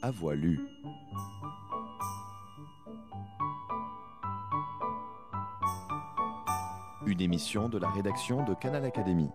à voix lue. Une émission de la rédaction de Canal Académie.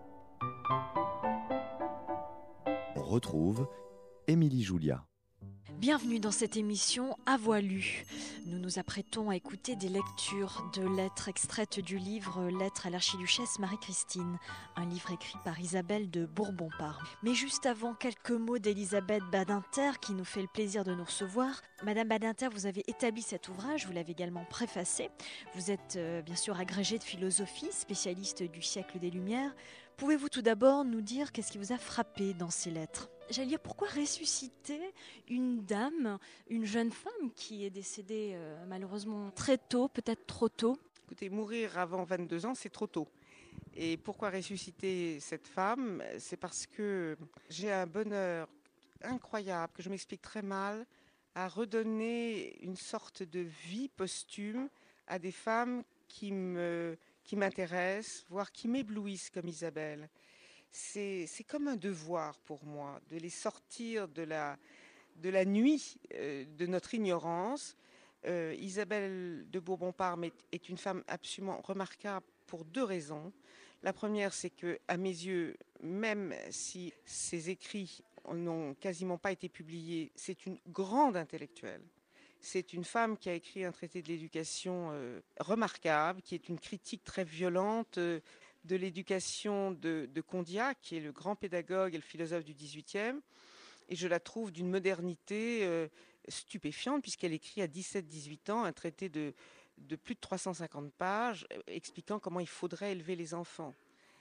On retrouve Émilie Julia. Bienvenue dans cette émission à voix lue. Nous nous apprêtons à écouter des lectures de lettres extraites du livre Lettres à l'archiduchesse Marie-Christine, un livre écrit par Isabelle de Bourbon-Parme. Mais juste avant, quelques mots d'Elisabeth Badinter qui nous fait le plaisir de nous recevoir. Madame Badinter, vous avez établi cet ouvrage, vous l'avez également préfacé. Vous êtes bien sûr agrégée de philosophie, spécialiste du siècle des Lumières. Pouvez-vous tout d'abord nous dire qu'est-ce qui vous a frappé dans ces lettres ? J'allais dire, pourquoi ressusciter une dame, une jeune femme qui est décédée malheureusement très tôt, peut-être trop tôt ? Écoutez, mourir avant 22 ans, c'est trop tôt. Et pourquoi ressusciter cette femme ? C'est parce que j'ai un bonheur incroyable, que je m'explique très mal, à redonner une sorte de vie posthume à des femmes qui m'intéressent, voire qui m'éblouissent comme Isabelle. C'est comme un devoir pour moi de les sortir de la nuit de notre ignorance. Isabelle de Bourbon-Parme est une femme absolument remarquable pour deux raisons. La première, c'est que, à mes yeux, même si ses écrits n'ont quasiment pas été publiés, c'est une grande intellectuelle. C'est une femme qui a écrit un traité de l'éducation remarquable, qui est une critique très violente de l'éducation de Condillac, qui est le grand pédagogue et le philosophe du XVIIIe. Et je la trouve d'une modernité stupéfiante, puisqu'elle écrit à 17-18 ans un traité de plus de 350 pages, expliquant comment il faudrait élever les enfants.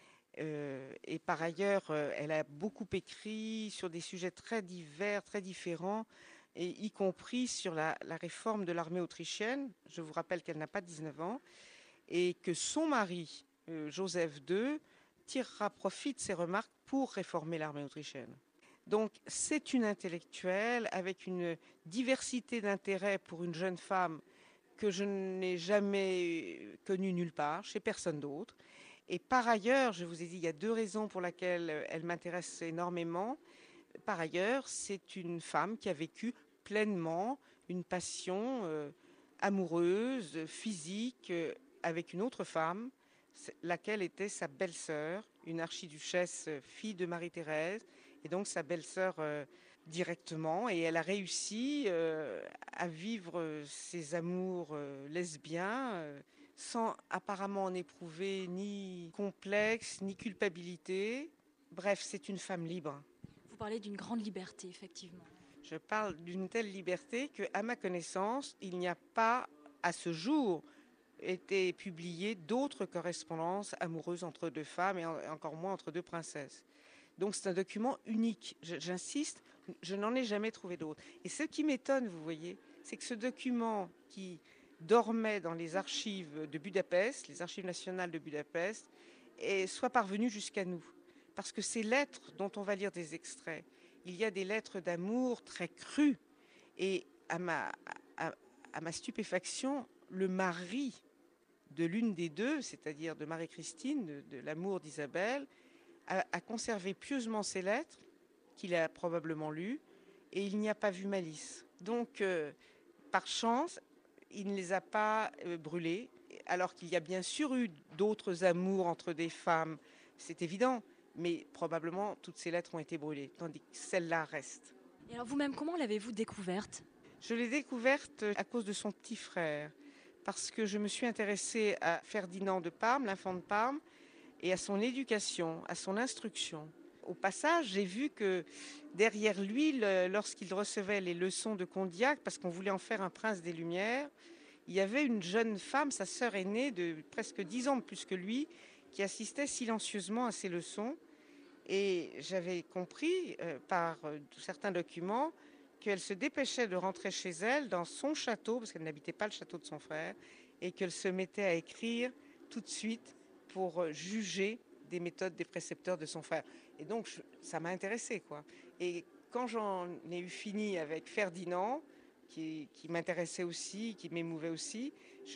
Et par ailleurs, elle a beaucoup écrit sur des sujets très divers, très différents, et y compris sur la réforme de l'armée autrichienne. Je vous rappelle qu'elle n'a pas 19 ans, et que son mari, Joseph II, tirera profit de ses remarques pour réformer l'armée autrichienne. Donc c'est une intellectuelle avec une diversité d'intérêts pour une jeune femme que je n'ai jamais connue nulle part, chez personne d'autre. Et par ailleurs, je vous ai dit, il y a deux raisons pour lesquelles elle m'intéresse énormément. Par ailleurs, c'est une femme qui a vécu pleinement une passion amoureuse, physique, avec une autre femme, laquelle était sa belle-sœur, une archiduchesse, fille de Marie-Thérèse, et donc sa belle-sœur directement. Et elle a réussi à vivre ses amours lesbiens sans apparemment en éprouver ni complexe, ni culpabilité. Bref, c'est une femme libre. Vous parlez d'une grande liberté, effectivement. Je parle d'une telle liberté qu'à ma connaissance, il n'y a pas, à ce jour, été publié d'autres correspondances amoureuses entre deux femmes et encore moins entre deux princesses. Donc c'est un document unique. J'insiste, je n'en ai jamais trouvé d'autre. Et ce qui m'étonne, vous voyez, c'est que ce document qui dormait dans les archives de Budapest, les archives nationales de Budapest, soit parvenu jusqu'à nous. Parce que ces lettres dont on va lire des extraits, il y a des lettres d'amour très crues. Et à ma stupéfaction, le mari de l'une des deux, c'est-à-dire de Marie-Christine, de l'amour d'Isabelle, a conservé pieusement ces lettres, qu'il a probablement lues, et il n'y a pas vu malice. Donc, par chance, il ne les a pas brûlées, alors qu'il y a bien sûr eu d'autres amours entre des femmes, c'est évident, mais probablement toutes ces lettres ont été brûlées, tandis que celle-là reste. Et alors vous-même, comment l'avez-vous découverte ? Je l'ai découverte à cause de son petit frère, parce que je me suis intéressée à Ferdinand de Parme, l'enfant de Parme, et à son éducation, à son instruction. Au passage, j'ai vu que derrière lui, lorsqu'il recevait les leçons de Condillac, parce qu'on voulait en faire un prince des Lumières, il y avait une jeune femme, sa sœur aînée, de presque 10 ans de plus que lui, qui assistait silencieusement à ses leçons. Et j'avais compris par certains documents qu'elle se dépêchait de rentrer chez elle dans son château, parce qu'elle n'habitait pas le château de son frère, et qu'elle se mettait à écrire tout de suite pour juger des méthodes des précepteurs de son frère. Et donc, ça m'a intéressée, quoi. Et quand j'en ai eu fini avec Ferdinand, qui m'intéressait aussi, qui m'émouvait aussi,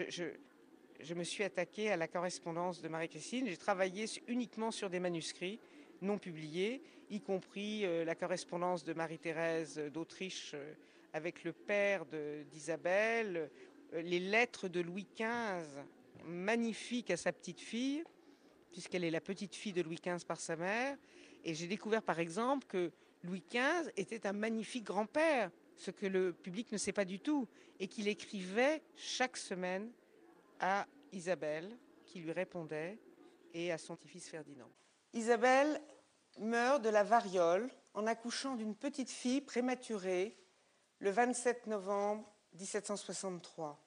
je me suis attaquée à la correspondance de Marie-Christine. J'ai travaillé uniquement sur des manuscrits non publiés, y compris la correspondance de Marie-Thérèse d'Autriche avec le père d'Isabelle, les lettres de Louis XV, magnifiques à sa petite fille, puisqu'elle est la petite fille de Louis XV par sa mère. Et j'ai découvert par exemple que Louis XV était un magnifique grand-père, ce que le public ne sait pas du tout, et qu'il écrivait chaque semaine à Isabelle, qui lui répondait, et à son petit-fils Ferdinand. Isabelle meurt de la variole en accouchant d'une petite fille prématurée le 27 novembre 1763.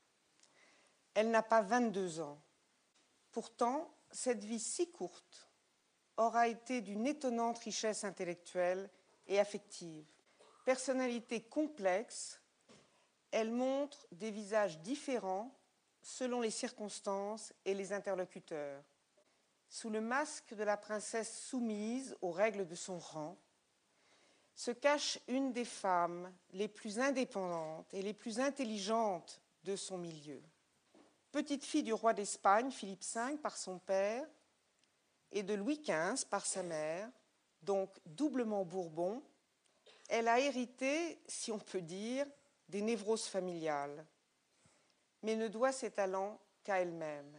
Elle n'a pas 22 ans. Pourtant, cette vie si courte aura été d'une étonnante richesse intellectuelle et affective. Personnalité complexe, elle montre des visages différents selon les circonstances et les interlocuteurs. Sous le masque de la princesse soumise aux règles de son rang, se cache une des femmes les plus indépendantes et les plus intelligentes de son milieu. Petite fille du roi d'Espagne, Philippe V, par son père, et de Louis XV par sa mère, donc doublement Bourbon, elle a hérité, si on peut dire, des névroses familiales, mais ne doit ses talents qu'à elle-même.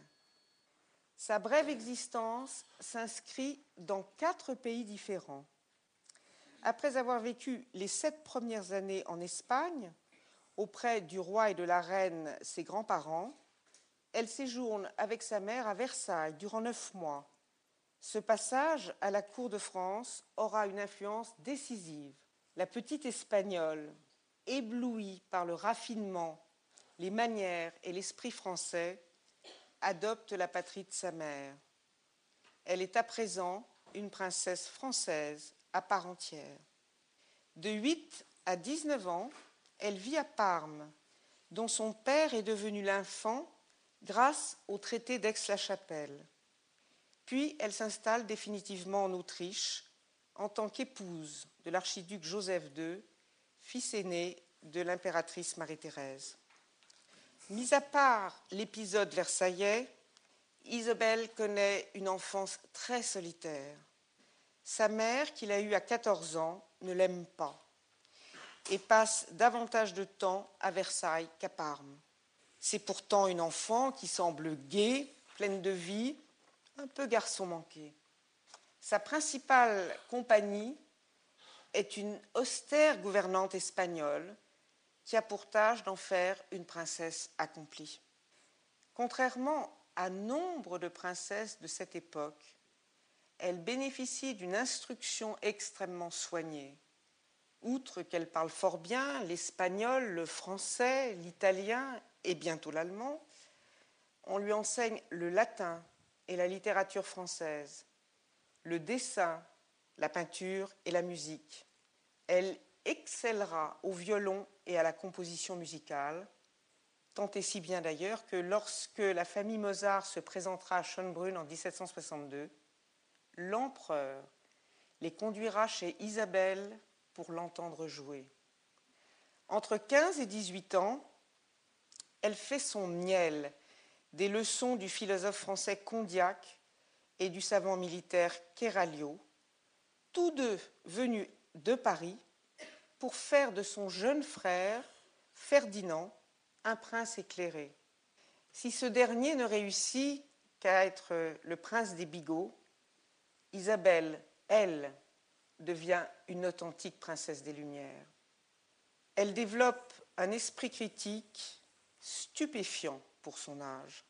Sa brève existence s'inscrit dans 4 pays différents. Après avoir vécu les 7 premières années en Espagne, auprès du roi et de la reine, ses grands-parents, elle séjourne avec sa mère à Versailles durant 9 mois. Ce passage à la cour de France aura une influence décisive. La petite Espagnole, éblouie par le raffinement, les manières et l'esprit français, adopte la patrie de sa mère. Elle est à présent une princesse française à part entière. De 8 à 19 ans, elle vit à Parme, dont son père est devenu l'infant grâce au traité d'Aix-la-Chapelle. Puis elle s'installe définitivement en Autriche en tant qu'épouse de l'archiduc Joseph II, fils aîné de l'impératrice Marie-Thérèse. Mis à part l'épisode versaillais, Isabelle connaît une enfance très solitaire. Sa mère, qu'il a eue à 14 ans, ne l'aime pas et passe davantage de temps à Versailles qu'à Parme. C'est pourtant une enfant qui semble gaie, pleine de vie, un peu garçon manqué. Sa principale compagnie est une austère gouvernante espagnole qui a pour tâche d'en faire une princesse accomplie. Contrairement à nombre de princesses de cette époque, elle bénéficie d'une instruction extrêmement soignée. Outre qu'elle parle fort bien l'espagnol, le français, l'italien et bientôt l'allemand, on lui enseigne le latin et la littérature française, le dessin, la peinture et la musique. Elle excellera au violon et à la composition musicale, tant et si bien d'ailleurs que lorsque la famille Mozart se présentera à Schönbrunn en 1762, l'empereur les conduira chez Isabelle pour l'entendre jouer. Entre 15 et 18 ans, elle fait son miel des leçons du philosophe français Condillac et du savant militaire Keralio, tous deux venus de Paris pour faire de son jeune frère, Ferdinand, un prince éclairé. Si ce dernier ne réussit qu'à être le prince des bigots, Isabelle, elle, devient une authentique princesse des Lumières. Elle développe un esprit critique stupéfiant pour son âge.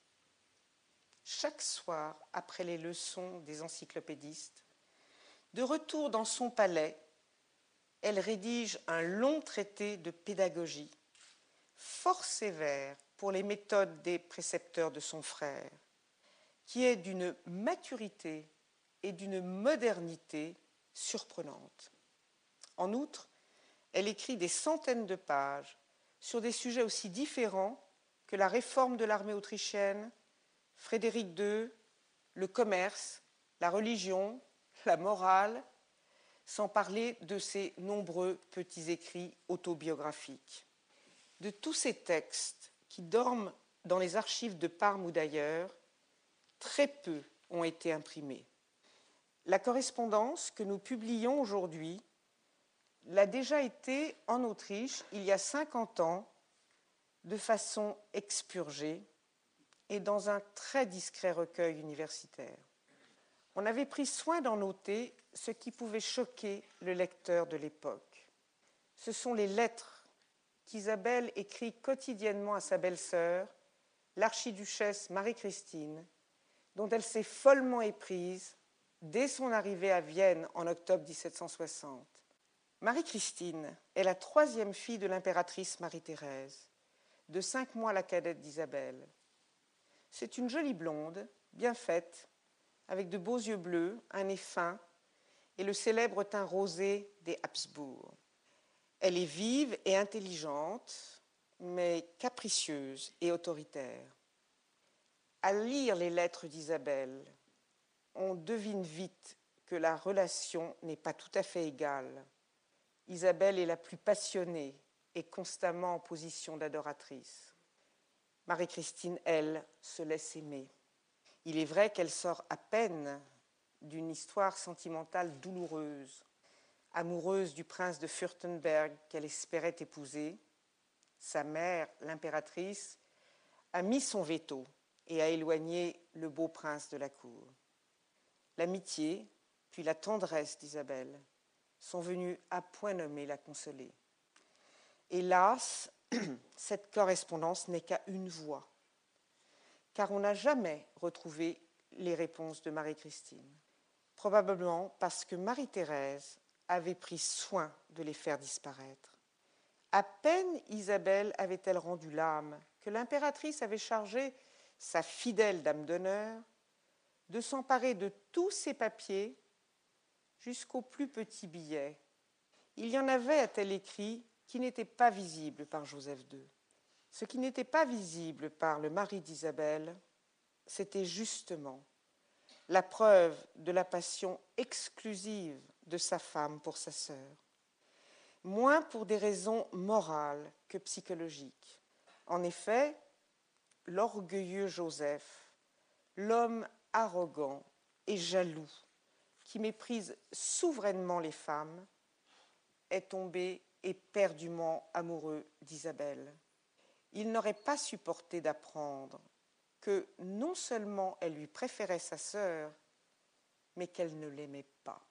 Chaque soir, après les leçons des encyclopédistes, de retour dans son palais, elle rédige un long traité de pédagogie, fort sévère pour les méthodes des précepteurs de son frère, qui est d'une maturité et d'une modernité surprenante. En outre, elle écrit des centaines de pages sur des sujets aussi différents que la réforme de l'armée autrichienne, Frédéric II, le commerce, la religion, la morale, sans parler de ses nombreux petits écrits autobiographiques. De tous ces textes qui dorment dans les archives de Parme ou d'ailleurs, très peu ont été imprimés. La correspondance que nous publions aujourd'hui l'a déjà été en Autriche il y a 50 ans, de façon expurgée et dans un très discret recueil universitaire. On avait pris soin d'en noter ce qui pouvait choquer le lecteur de l'époque. Ce sont les lettres qu'Isabelle écrit quotidiennement à sa belle-sœur, l'archiduchesse Marie-Christine, dont elle s'est follement éprise dès son arrivée à Vienne en octobre 1760. Marie-Christine est la troisième fille de l'impératrice Marie-Thérèse, de 5 mois la cadette d'Isabelle. C'est une jolie blonde, bien faite, avec de beaux yeux bleus, un nez fin et le célèbre teint rosé des Habsbourg. Elle est vive et intelligente, mais capricieuse et autoritaire. À lire les lettres d'Isabelle, on devine vite que la relation n'est pas tout à fait égale. Isabelle est la plus passionnée et constamment en position d'adoratrice. Marie-Christine, elle, se laisse aimer. Il est vrai qu'elle sort à peine d'une histoire sentimentale douloureuse. Amoureuse du prince de Fürstenberg qu'elle espérait épouser, sa mère, l'impératrice, a mis son veto et a éloigné le beau prince de la cour. L'amitié, puis la tendresse d'Isabelle sont venues à point nommé la consoler. Hélas, cette correspondance n'est qu'à une voix, car on n'a jamais retrouvé les réponses de Marie-Christine. Probablement parce que Marie-Thérèse avait pris soin de les faire disparaître. À peine Isabelle avait-elle rendu l'âme que l'impératrice avait chargé sa fidèle dame d'honneur de s'emparer de tous ses papiers jusqu'au plus petit billet. Il y en avait, a-t-elle écrit, qui n'étaient pas visibles par Joseph II. Ce qui n'était pas visible par le mari d'Isabelle, c'était justement la preuve de la passion exclusive de sa femme pour sa sœur, moins pour des raisons morales que psychologiques. En effet, l'orgueilleux Joseph, l'homme arrogant et jaloux qui méprise souverainement les femmes, est tombé éperdument amoureux d'Isabelle. Il n'aurait pas supporté d'apprendre que non seulement elle lui préférait sa sœur, mais qu'elle ne l'aimait pas.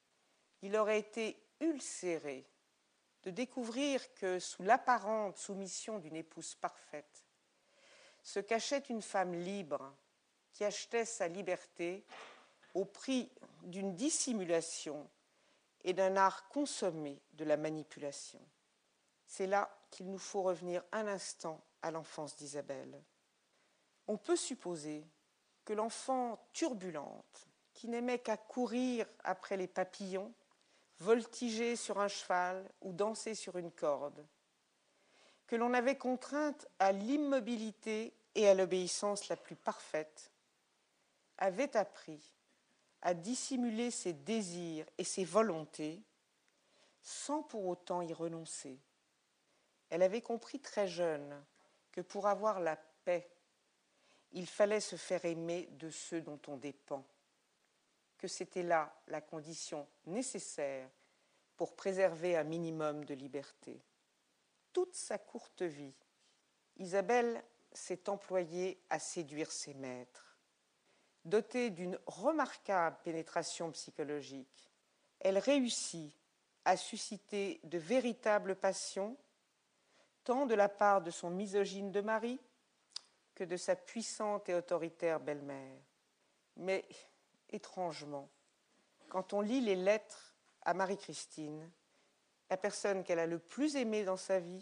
Il aurait été ulcéré de découvrir que sous l'apparente soumission d'une épouse parfaite se cachait une femme libre qui achetait sa liberté au prix d'une dissimulation et d'un art consommé de la manipulation. C'est là qu'il nous faut revenir un instant à l'enfance d'Isabelle. On peut supposer que l'enfant turbulente, qui n'aimait qu'à courir après les papillons, voltiger sur un cheval ou danser sur une corde, que l'on avait contrainte à l'immobilité et à l'obéissance la plus parfaite, avait appris à dissimuler ses désirs et ses volontés sans pour autant y renoncer. Elle avait compris très jeune que pour avoir la paix, il fallait se faire aimer de ceux dont on dépend, que c'était là la condition nécessaire pour préserver un minimum de liberté. Toute sa courte vie, Isabelle s'est employée à séduire ses maîtres. Dotée d'une remarquable pénétration psychologique, elle réussit à susciter de véritables passions, tant de la part de son misogyne de mari que de sa puissante et autoritaire belle-mère. Mais, étrangement, quand on lit les lettres à Marie-Christine, la personne qu'elle a le plus aimée dans sa vie,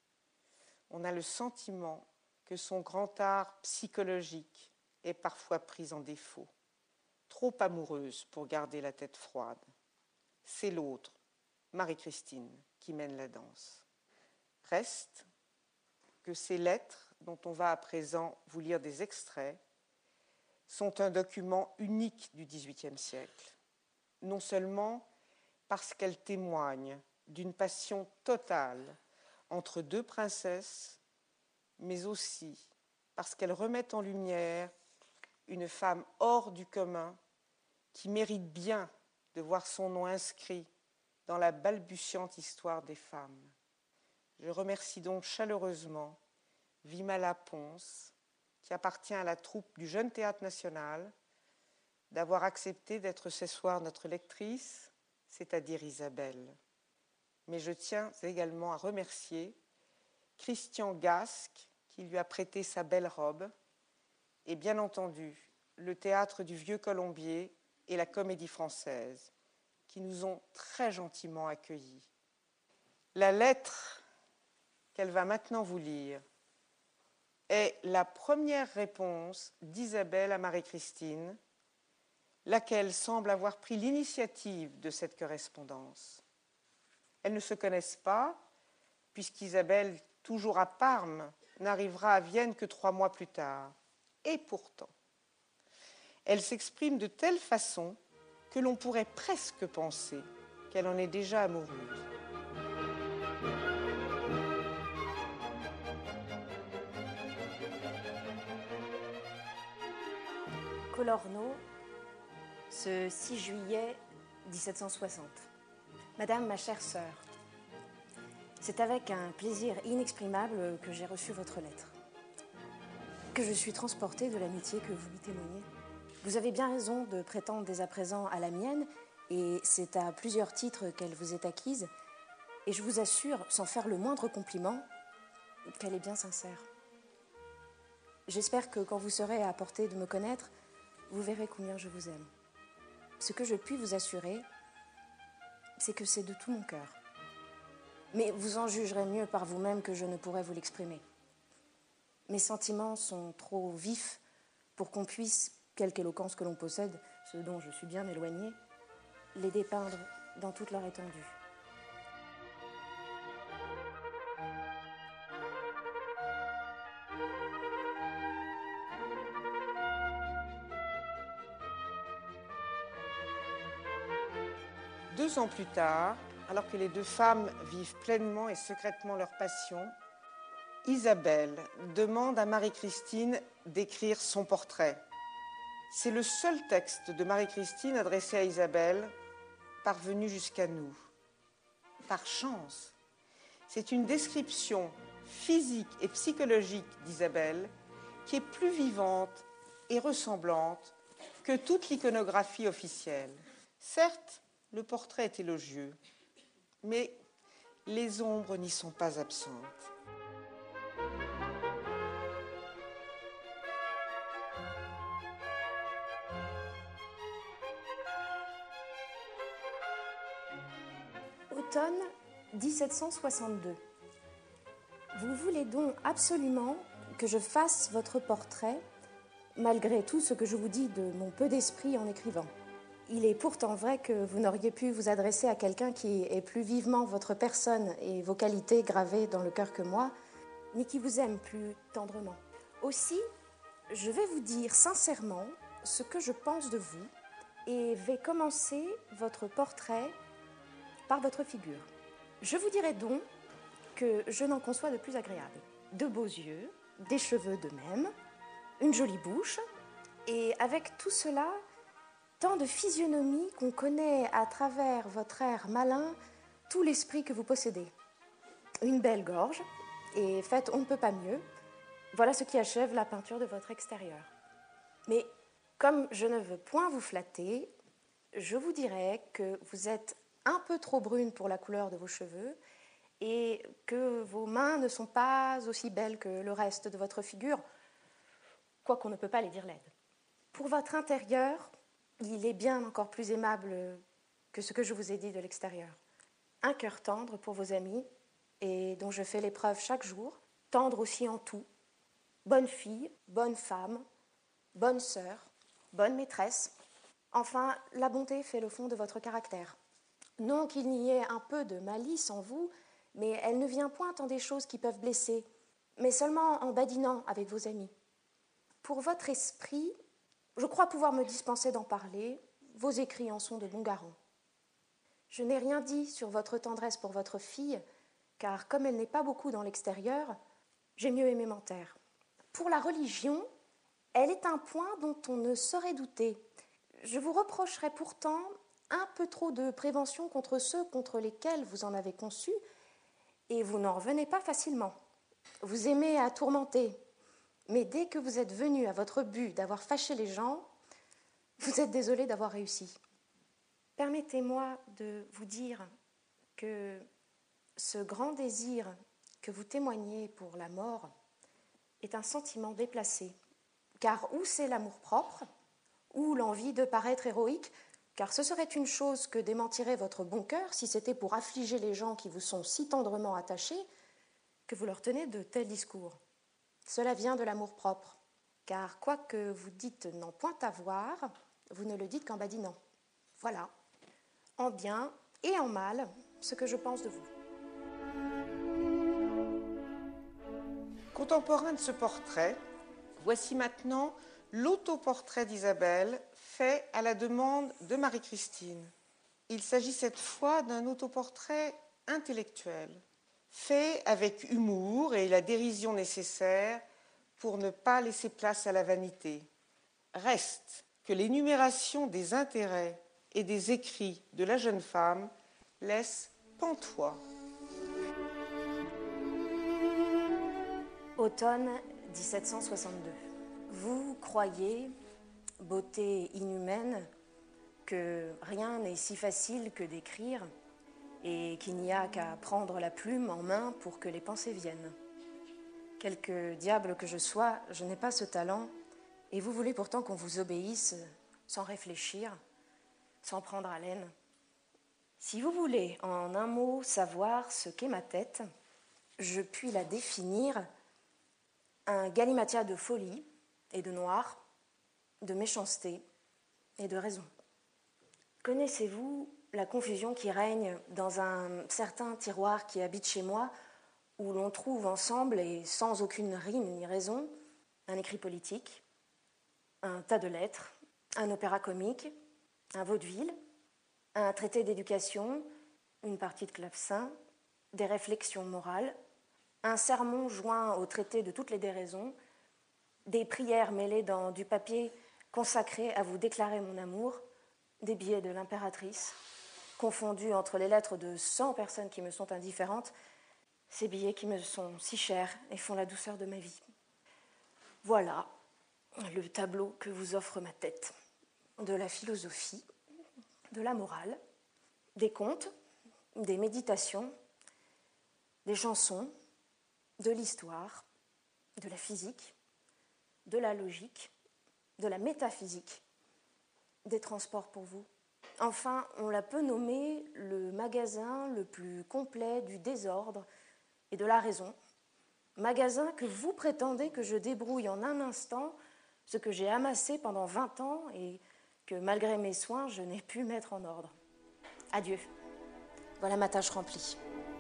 on a le sentiment que son grand art psychologique est parfois pris en défaut. Trop amoureuse pour garder la tête froide. C'est l'autre, Marie-Christine, qui mène la danse. Reste que ces lettres, dont on va à présent vous lire des extraits, sont un document unique du XVIIIe siècle. Non seulement parce qu'elles témoignent d'une passion totale entre deux princesses, mais aussi parce qu'elles remettent en lumière une femme hors du commun qui mérite bien de voir son nom inscrit dans la balbutiante histoire des femmes. Je remercie donc chaleureusement Vimala Ponce, qui appartient à la troupe du Jeune Théâtre National, d'avoir accepté d'être ce soir notre lectrice, c'est-à-dire Isabelle. Mais je tiens également à remercier Christian Gasque, qui lui a prêté sa belle robe, et bien entendu le Théâtre du Vieux Colombier et la Comédie Française, qui nous ont très gentiment accueillis. La lettre qu'elle va maintenant vous lire est la première réponse d'Isabelle à Marie-Christine, laquelle semble avoir pris l'initiative de cette correspondance. Elles ne se connaissent pas, puisqu'Isabelle, toujours à Parme, n'arrivera à Vienne que 3 mois plus tard. Et pourtant, elle s'exprime de telle façon que l'on pourrait presque penser qu'elle en est déjà amoureuse. Colorno, ce 6 juillet 1760. Madame, ma chère sœur, c'est avec un plaisir inexprimable que j'ai reçu votre lettre, que je suis transportée de l'amitié que vous lui témoignez. Vous avez bien raison de prétendre dès à présent à la mienne, et c'est à plusieurs titres qu'elle vous est acquise, et je vous assure, sans faire le moindre compliment, qu'elle est bien sincère. J'espère que quand vous serez à portée de me connaître, vous verrez combien je vous aime. Ce que je puis vous assurer, c'est que c'est de tout mon cœur. Mais vous en jugerez mieux par vous-même que je ne pourrais vous l'exprimer. Mes sentiments sont trop vifs pour qu'on puisse, quelque éloquence que l'on possède, ce dont je suis bien éloignée, les dépeindre dans toute leur étendue. Deux ans plus tard, alors que les deux femmes vivent pleinement et secrètement leur passion, Isabelle demande à Marie-Christine d'écrire son portrait. C'est le seul texte de Marie-Christine adressé à Isabelle parvenu jusqu'à nous. Par chance, c'est une description physique et psychologique d'Isabelle qui est plus vivante et ressemblante que toute l'iconographie officielle. Certes, le portrait est élogieux, mais les ombres n'y sont pas absentes. Automne 1762. Vous voulez donc absolument que je fasse votre portrait, malgré tout ce que je vous dis de mon peu d'esprit en écrivant. Il est pourtant vrai que vous n'auriez pu vous adresser à quelqu'un qui ait plus vivement votre personne et vos qualités gravées dans le cœur que moi, ni qui vous aime plus tendrement. Aussi, je vais vous dire sincèrement ce que je pense de vous et vais commencer votre portrait par votre figure. Je vous dirai donc que je n'en conçois de plus agréable. De beaux yeux, des cheveux de même, une jolie bouche, et avec tout cela, tant de physionomie qu'on connaît à travers votre air malin tout l'esprit que vous possédez. Une belle gorge, et faite on ne peut pas mieux, voilà ce qui achève la peinture de votre extérieur. Mais comme je ne veux point vous flatter, je vous dirais que vous êtes un peu trop brune pour la couleur de vos cheveux et que vos mains ne sont pas aussi belles que le reste de votre figure, quoiqu'on ne peut pas les dire laides. Pour votre intérieur, il est bien encore plus aimable que ce que je vous ai dit de l'extérieur. Un cœur tendre pour vos amis et dont je fais l'épreuve chaque jour, tendre aussi en tout. Bonne fille, bonne femme, bonne sœur, bonne maîtresse. Enfin, la bonté fait le fond de votre caractère. Non qu'il n'y ait un peu de malice en vous, mais elle ne vient point en des choses qui peuvent blesser, mais seulement en badinant avec vos amis. Pour votre esprit, je crois pouvoir me dispenser d'en parler, vos écrits en sont de bons garants. Je n'ai rien dit sur votre tendresse pour votre fille, car comme elle n'est pas beaucoup dans l'extérieur, j'ai mieux aimé m'en taire. Pour la religion, elle est un point dont on ne saurait douter. Je vous reprocherais pourtant un peu trop de prévention contre ceux contre lesquels vous en avez conçu, et vous n'en revenez pas facilement. Vous aimez à tourmenter, mais dès que vous êtes venu à votre but d'avoir fâché les gens, vous êtes désolé d'avoir réussi. Permettez-moi de vous dire que ce grand désir que vous témoignez pour la mort est un sentiment déplacé, car ou c'est l'amour-propre, ou l'envie de paraître héroïque, car ce serait une chose que démentirait votre bon cœur si c'était pour affliger les gens qui vous sont si tendrement attachés que vous leur tenez de tels discours. Cela vient de l'amour-propre, car quoi que vous dites n'en point avoir, vous ne le dites qu'en badinant. Voilà, en bien et en mal, ce que je pense de vous. Contemporain de ce portrait, voici maintenant l'autoportrait d'Isabelle fait à la demande de Marie-Christine. Il s'agit cette fois d'un autoportrait intellectuel, fait avec humour et la dérision nécessaire pour ne pas laisser place à la vanité. Reste que l'énumération des intérêts et des écrits de la jeune femme laisse pantois. Automne 1762. Vous croyez, beauté inhumaine, que rien n'est si facile que d'écrire et qu'il n'y a qu'à prendre la plume en main pour que les pensées viennent. Quelque diable que je sois, je n'ai pas ce talent et vous voulez pourtant qu'on vous obéisse sans réfléchir, sans prendre haleine. Si vous voulez en un mot savoir ce qu'est ma tête, je puis la définir un galimatia de folie et de noir, de méchanceté et de raison. Connaissez-vous la confusion qui règne dans un certain tiroir qui habite chez moi, où l'on trouve ensemble et sans aucune rime ni raison un écrit politique, un tas de lettres, un opéra comique, un vaudeville, un traité d'éducation, une partie de clavecin, des réflexions morales, un sermon joint au traité de toutes les déraisons, des prières mêlées dans du papier consacré à vous déclarer mon amour, des billets de l'impératrice, confondus entre les lettres de 100 personnes qui me sont indifférentes, ces billets qui me sont si chers et font la douceur de ma vie. Voilà le tableau que vous offre ma tête, de la philosophie, de la morale, des contes, des méditations, des chansons, de l'histoire, de la physique, de la logique, de la métaphysique, des transports pour vous. Enfin, on la peut nommer le magasin le plus complet du désordre et de la raison, magasin que vous prétendez que je débrouille en un instant ce que j'ai amassé pendant 20 ans et que malgré mes soins, je n'ai pu mettre en ordre. Adieu. Voilà ma tâche remplie.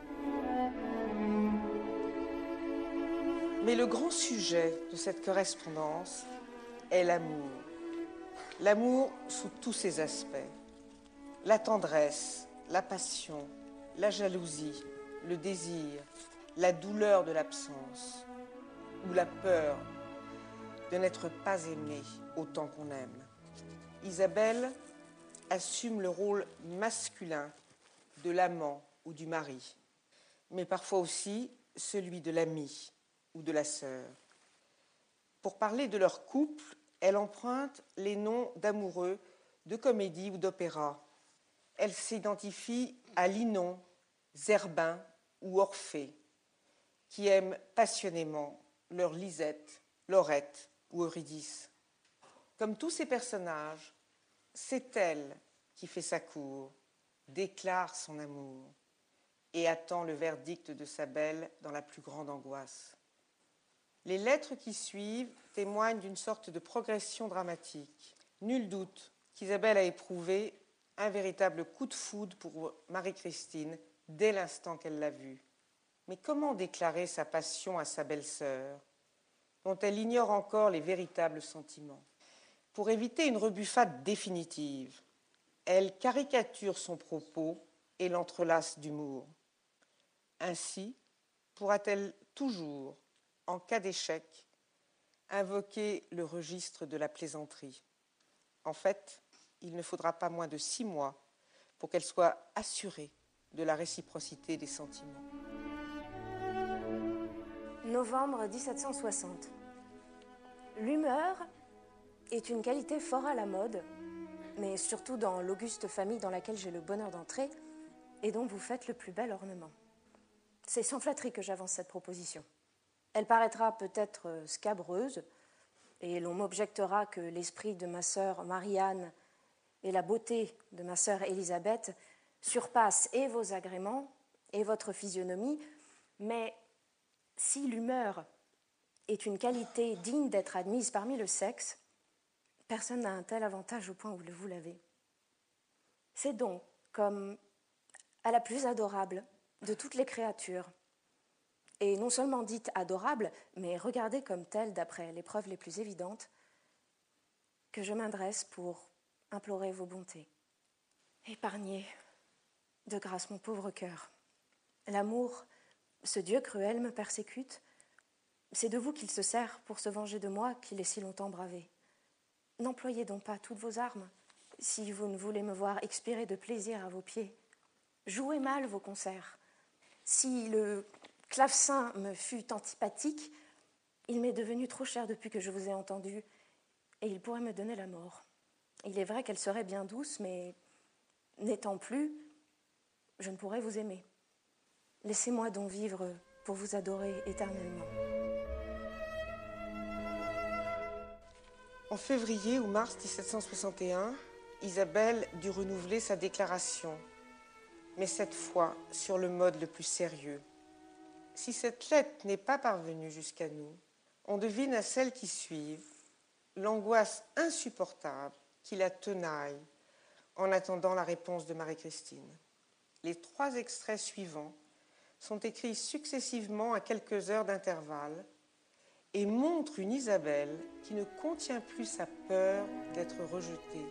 Mais le grand sujet de cette correspondance est l'amour. L'amour sous tous ses aspects. La tendresse, la passion, la jalousie, le désir, la douleur de l'absence ou la peur de n'être pas aimé autant qu'on aime. Isabelle assume le rôle masculin de l'amant ou du mari, mais parfois aussi celui de l'ami ou de la sœur. Pour parler de leur couple, elle emprunte les noms d'amoureux de comédie ou d'opéra. Elle s'identifie à Linon, Zerbin ou Orphée, qui aiment passionnément leur Lisette, Laurette ou Eurydice. Comme tous ces personnages, c'est elle qui fait sa cour, déclare son amour et attend le verdict de sa belle dans la plus grande angoisse. Les lettres qui suivent témoignent d'une sorte de progression dramatique. Nul doute qu'Isabelle a éprouvé un véritable coup de foudre pour Marie-Christine dès l'instant qu'elle l'a vue. Mais comment déclarer sa passion à sa belle-sœur, dont elle ignore encore les véritables sentiments? Pour éviter une rebuffade définitive, elle caricature son propos et l'entrelace d'humour. Ainsi pourra-t-elle toujours, en cas d'échec, invoquer le registre de la plaisanterie. En fait, il ne faudra pas moins de 6 mois pour qu'elle soit assurée de la réciprocité des sentiments. Novembre 1760. L'humeur est une qualité fort à la mode, mais surtout dans l'auguste famille dans laquelle j'ai le bonheur d'entrer et dont vous faites le plus bel ornement. C'est sans flatterie que j'avance cette proposition. Elle paraîtra peut-être scabreuse, et l'on m'objectera que l'esprit de ma sœur Marie-Anne et la beauté de ma sœur Élisabeth surpassent et vos agréments et votre physionomie, mais si l'humeur est une qualité digne d'être admise parmi le sexe, personne n'a un tel avantage au point où vous l'avez. C'est donc comme à la plus adorable de toutes les créatures, et non seulement dite adorable, mais regardée comme telle d'après les preuves les plus évidentes, que je m'adresse pour implorer vos bontés. Épargnez de grâce mon pauvre cœur. L'amour, ce Dieu cruel, me persécute. C'est de vous qu'il se sert pour se venger de moi qu'il est si longtemps bravé. N'employez donc pas toutes vos armes, si vous ne voulez me voir expirer de plaisir à vos pieds. Jouez mal vos concerts. Si le clavecin me fut antipathique, il m'est devenu trop cher depuis que je vous ai entendu, et il pourrait me donner la mort. Il est vrai qu'elle serait bien douce, mais n'étant plus, je ne pourrais vous aimer. Laissez-moi donc vivre pour vous adorer éternellement. En février ou mars 1761, Isabelle dut renouveler sa déclaration, mais cette fois sur le mode le plus sérieux. Si cette lettre n'est pas parvenue jusqu'à nous, on devine à celles qui suivent l'angoisse insupportable qui la tenaille en attendant la réponse de Marie-Christine. Les 3 extraits suivants sont écrits successivement à quelques heures d'intervalle et montrent une Isabelle qui ne contient plus sa peur d'être rejetée.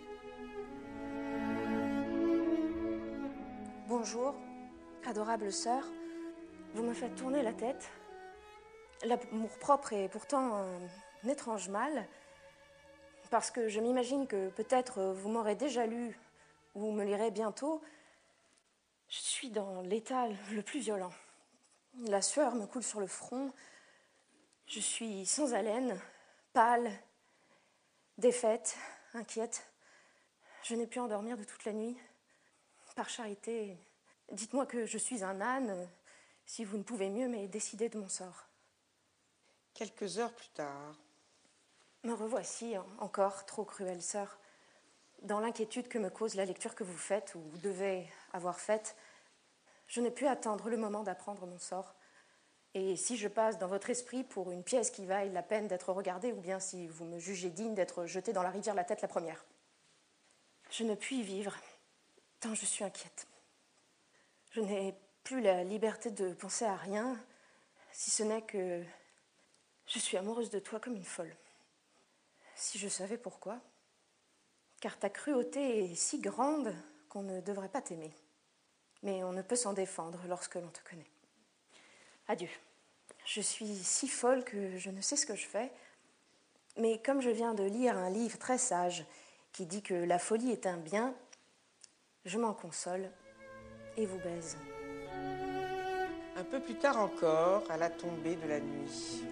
Bonjour, adorable sœur. Vous me faites tourner la tête. L'amour-propre est pourtant un étrange mal, parce que je m'imagine que peut-être vous m'aurez déjà lu ou me lirez bientôt. Je suis dans l'état le plus violent. La sueur me coule sur le front. Je suis sans haleine, pâle, défaite, inquiète. Je n'ai pu endormir de toute la nuit. Par charité, dites-moi que je suis un âne, si vous ne pouvez mieux, mais décider de mon sort. Quelques heures plus tard, Me revoici encore, trop cruelle sœur, dans l'inquiétude que me cause la lecture que vous faites ou devez avoir faite. Je n'ai pu attendre le moment d'apprendre mon sort. Et si je passe dans votre esprit pour une pièce qui vaille la peine d'être regardée, ou bien si vous me jugez digne d'être jetée dans la rivière la tête la première. Je ne puis y vivre, tant je suis inquiète. Je n'ai plus la liberté de penser à rien, si ce n'est que je suis amoureuse de toi comme une folle. Si je savais pourquoi, car ta cruauté est si grande qu'on ne devrait pas t'aimer. Mais on ne peut s'en défendre lorsque l'on te connaît. Adieu. Je suis si folle que je ne sais ce que je fais, mais comme je viens de lire un livre très sage qui dit que la folie est un bien, je m'en console et vous baise. un peu plus tard encore, à la tombée de la nuit.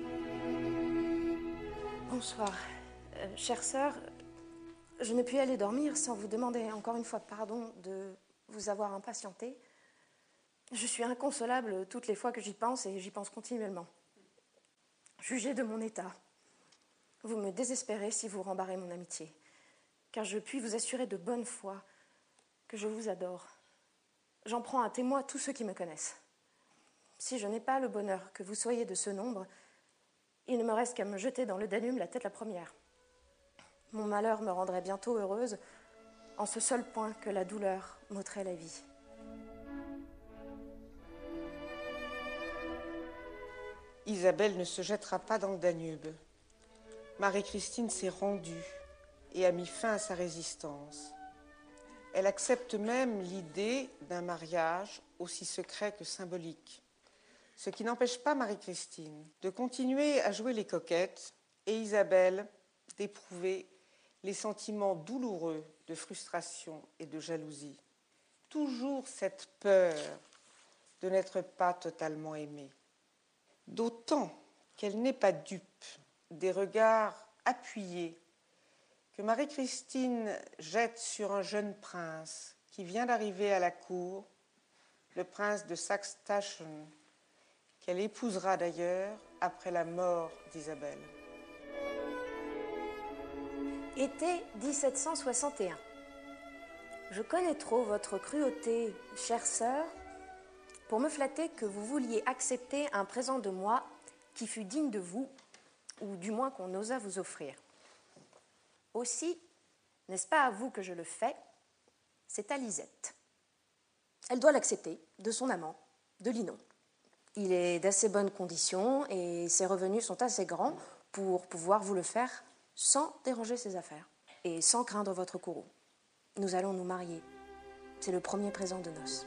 Bonsoir. Chère sœur, je ne puis aller dormir sans vous demander encore une fois pardon de vous avoir impatienté. Je suis inconsolable toutes les fois que j'y pense et j'y pense continuellement. Jugez de mon état. Vous me désespérez si vous rembarrez mon amitié, car je puis vous assurer de bonne foi que je vous adore. J'en prends à témoin tous ceux qui me connaissent. Si je n'ai pas le bonheur que vous soyez de ce nombre, il ne me reste qu'à me jeter dans le Danube la tête la première. Mon malheur me rendrait bientôt heureuse, en ce seul point que la douleur m'ôterait la vie. Isabelle ne se jettera pas dans le Danube. Marie-Christine s'est rendue et a mis fin à sa résistance. Elle accepte même l'idée d'un mariage aussi secret que symbolique. Ce qui n'empêche pas Marie-Christine de continuer à jouer les coquettes et Isabelle d'éprouver les sentiments douloureux de frustration et de jalousie. toujours cette peur de n'être pas totalement aimée. D'autant qu'elle n'est pas dupe des regards appuyés que Marie-Christine jette sur un jeune prince qui vient d'arriver à la cour, le prince de Saxe-Taschen, qu'elle épousera d'ailleurs après la mort d'Isabelle. Été 1761. Je connais trop votre cruauté, chère sœur, pour me flatter que vous vouliez accepter un présent de moi qui fût digne de vous, ou du moins qu'on osât vous offrir. Aussi, n'est-ce pas à vous que je le fais, c'est à Lisette. Elle doit l'accepter de son amant, de Linon. Il est d'assez bonnes conditions et ses revenus sont assez grands pour pouvoir vous le faire sans déranger ses affaires et sans craindre votre courroux. Nous allons nous marier. C'est le premier présent de noces.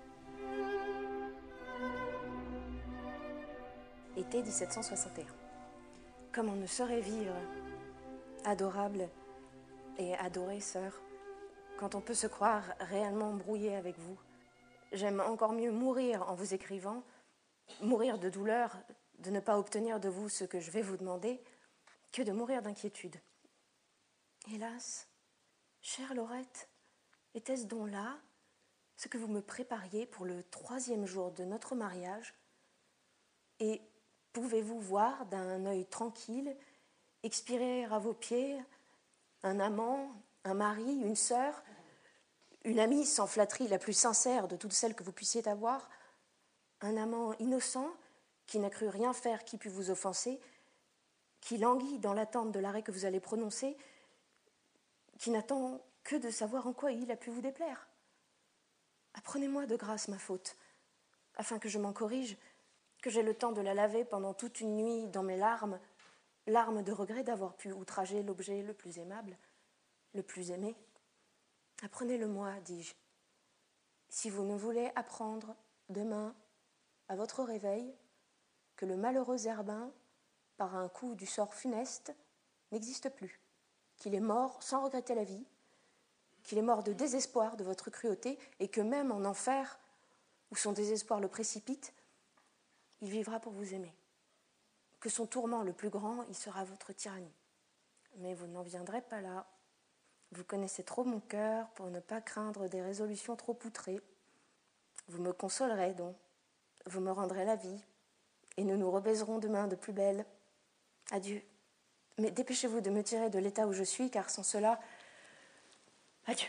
Été 1761. Comme on ne saurait vivre, adorable et adorée sœur, quand on peut se croire réellement brouillé avec vous. J'aime encore mieux mourir en vous écrivant, mourir de douleur, de ne pas obtenir de vous ce que je vais vous demander, que de mourir d'inquiétude. Hélas, chère Laurette, était-ce donc là ce que vous me prépariez pour le 3e jour de notre mariage? Et pouvez-vous voir d'un œil tranquille expirer à vos pieds un amant, un mari, une sœur, une amie sans flatterie la plus sincère de toutes celles que vous puissiez avoir, un amant innocent qui n'a cru rien faire qui pût vous offenser, qui languit dans l'attente de l'arrêt que vous allez prononcer, qui n'attend que de savoir en quoi il a pu vous déplaire. Apprenez-moi de grâce ma faute, afin que je m'en corrige, que j'ai le temps de la laver pendant toute une nuit dans mes larmes, larmes de regret d'avoir pu outrager l'objet le plus aimable, le plus aimé. Apprenez-le-moi, dis-je. Si vous ne voulez apprendre demain, à votre réveil, que le malheureux Herbin, par un coup du sort funeste, n'existe plus, qu'il est mort sans regretter la vie, qu'il est mort de désespoir de votre cruauté et que même en enfer, où son désespoir le précipite, il vivra pour vous aimer. Que son tourment le plus grand y sera votre tyrannie. Mais vous n'en viendrez pas là. Vous connaissez trop mon cœur pour ne pas craindre des résolutions trop outrées. Vous me consolerez donc, vous me rendrez la vie, et nous nous rebaiserons demain de plus belle. Adieu. Mais dépêchez-vous de me tirer de l'état où je suis, car sans cela, adieu.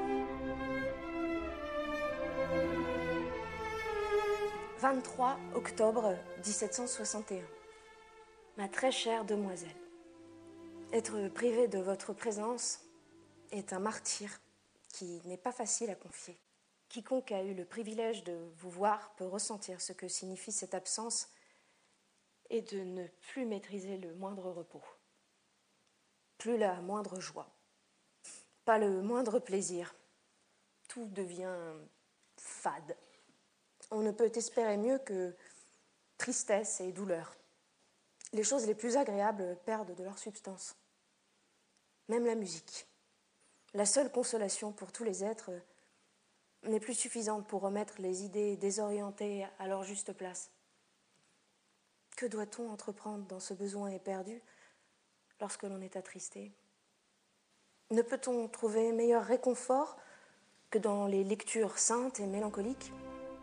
« 23 octobre 1761. Ma très chère demoiselle, être privée de votre présence est un martyre qui n'est pas facile à confier. Quiconque a eu le privilège de vous voir peut ressentir ce que signifie cette absence et de ne plus maîtriser le moindre repos, plus la moindre joie, pas le moindre plaisir. Tout devient fade. On ne peut espérer mieux que tristesse et douleur. Les choses les plus agréables perdent de leur substance. Même la musique, la seule consolation pour tous les êtres, n'est plus suffisante pour remettre les idées désorientées à leur juste place. Que doit-on entreprendre dans ce besoin éperdu lorsque l'on est attristé? Ne peut-on trouver meilleur réconfort que dans les lectures saintes et mélancoliques?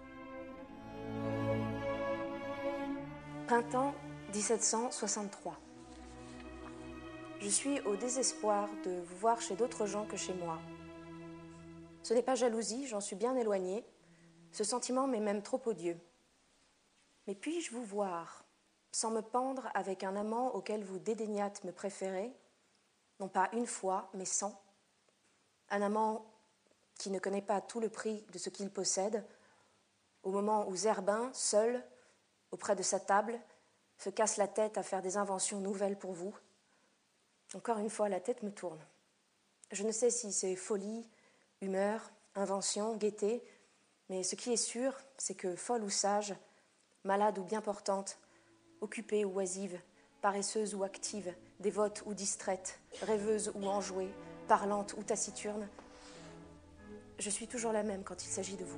Printemps 1763. Je suis au désespoir de vous voir chez d'autres gens que chez moi. Ce n'est pas jalousie, j'en suis bien éloignée. Ce sentiment m'est même trop odieux. Mais puis-je vous voir, sans me pendre avec un amant auquel vous dédaignâtes me préférer, non pas une fois, mais 100, un amant qui ne connaît pas tout le prix de ce qu'il possède, au moment où Zerbin, seul, auprès de sa table, se casse la tête à faire des inventions nouvelles pour vous. Encore une fois, la tête me tourne. Je ne sais si c'est folie, humeur, invention, gaieté, mais ce qui est sûr, c'est que folle ou sage, malade ou bien portante, occupée ou oisive, paresseuse ou active, dévote ou distraite, rêveuse ou enjouée, parlante ou taciturne, je suis toujours la même quand il s'agit de vous.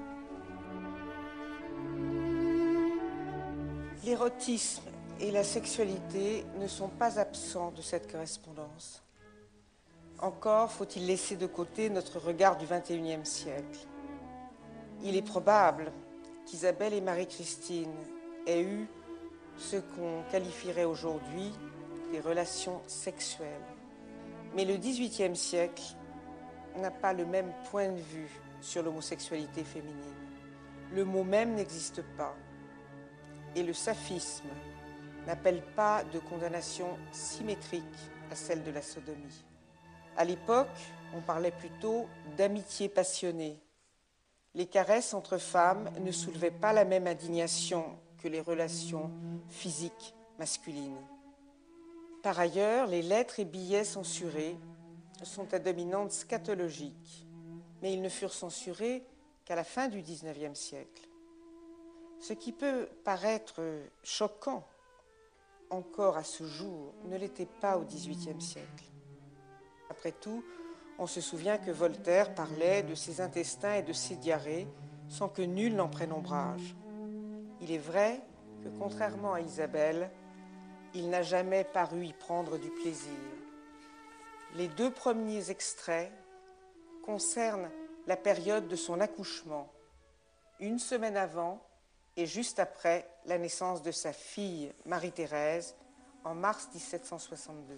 L'érotisme et la sexualité ne sont pas absents de cette correspondance. Encore faut-il laisser de côté notre regard du XXIe siècle. Il est probable qu'Isabelle et Marie-Christine aient eu ce qu'on qualifierait aujourd'hui des relations sexuelles. Mais le XVIIIe siècle n'a pas le même point de vue sur l'homosexualité féminine. Le mot même n'existe pas. Et le saphisme n'appelle pas de condamnation symétrique à celle de la sodomie. À l'époque, on parlait plutôt d'amitié passionnée. Les caresses entre femmes ne soulevaient pas la même indignation que les relations physiques masculines. Par ailleurs, les lettres et billets censurés sont à dominante scatologique, mais ils ne furent censurés qu'à la fin du XIXe siècle. Ce qui peut paraître choquant encore à ce jour ne l'était pas au XVIIIe siècle. Après tout, on se souvient que Voltaire parlait de ses intestins et de ses diarrhées sans que nul n'en prenne ombrage. Il est vrai que, contrairement à Isabelle, il n'a jamais paru y prendre du plaisir. Les 2 premiers extraits concernent la période de son accouchement, 1 semaine avant et juste après la naissance de sa fille Marie-Thérèse en mars 1762.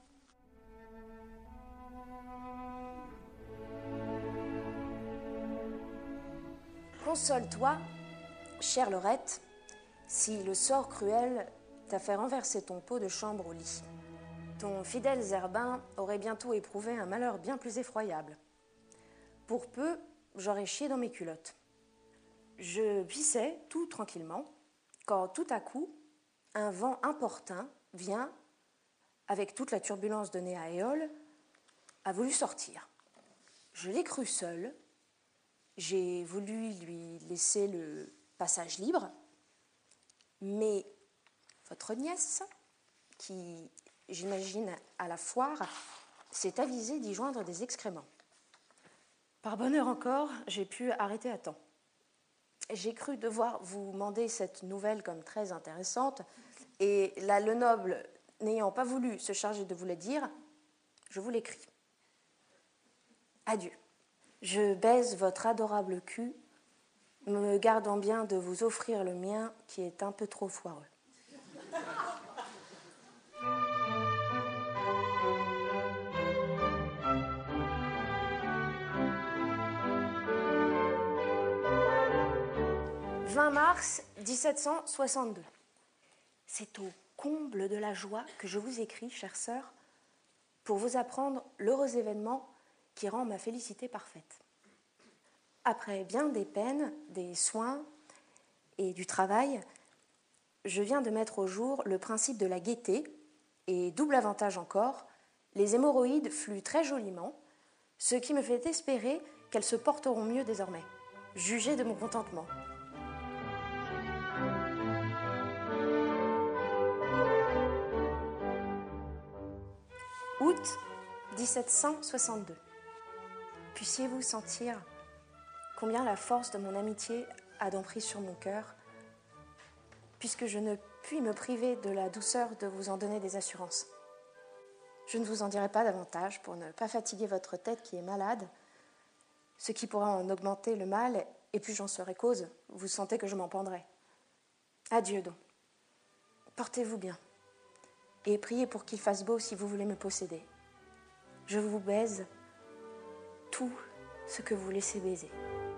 Console-toi, chère Laurette, si le sort cruel t'a fait renverser ton pot de chambre au lit. Ton fidèle Zerbin aurait bientôt éprouvé un malheur bien plus effroyable. Pour peu, j'aurais chié dans mes culottes. Je pissais tout tranquillement, quand tout à coup, un vent importun vient, avec toute la turbulence donnée à Éole, a voulu sortir. Je l'ai cru seul, j'ai voulu lui laisser le passage libre, mais votre nièce, qui, j'imagine, à la foire, s'est avisée d'y joindre des excréments. Par bonheur encore, j'ai pu arrêter à temps. J'ai cru devoir vous mander cette nouvelle comme très intéressante, et la Lenoble n'ayant pas voulu se charger de vous la dire, je vous l'écris. Adieu. Je baise votre adorable cul, me gardant bien de vous offrir le mien qui est un peu trop foireux. « 20 mars 1762. C'est au comble de la joie que je vous écris, chère sœur, pour vous apprendre l'heureux événement qui rend ma félicité parfaite. Après bien des peines, des soins et du travail, je viens de mettre au jour le principe de la gaieté, et double avantage encore, les hémorroïdes fluent très joliment, ce qui me fait espérer qu'elles se porteront mieux désormais. Jugez de mon contentement. Août 1762. Puissiez-vous sentir combien la force de mon amitié a d'emprise sur mon cœur, puisque je ne puis me priver de la douceur de vous en donner des assurances. Je ne vous en dirai pas davantage pour ne pas fatiguer votre tête qui est malade, ce qui pourra en augmenter le mal, et puis j'en serai cause, vous sentez que je m'en pendrai. Adieu donc. Portez-vous bien, et priez pour qu'il fasse beau si vous voulez me posséder. Je vous baise tout ce que vous laissez baiser.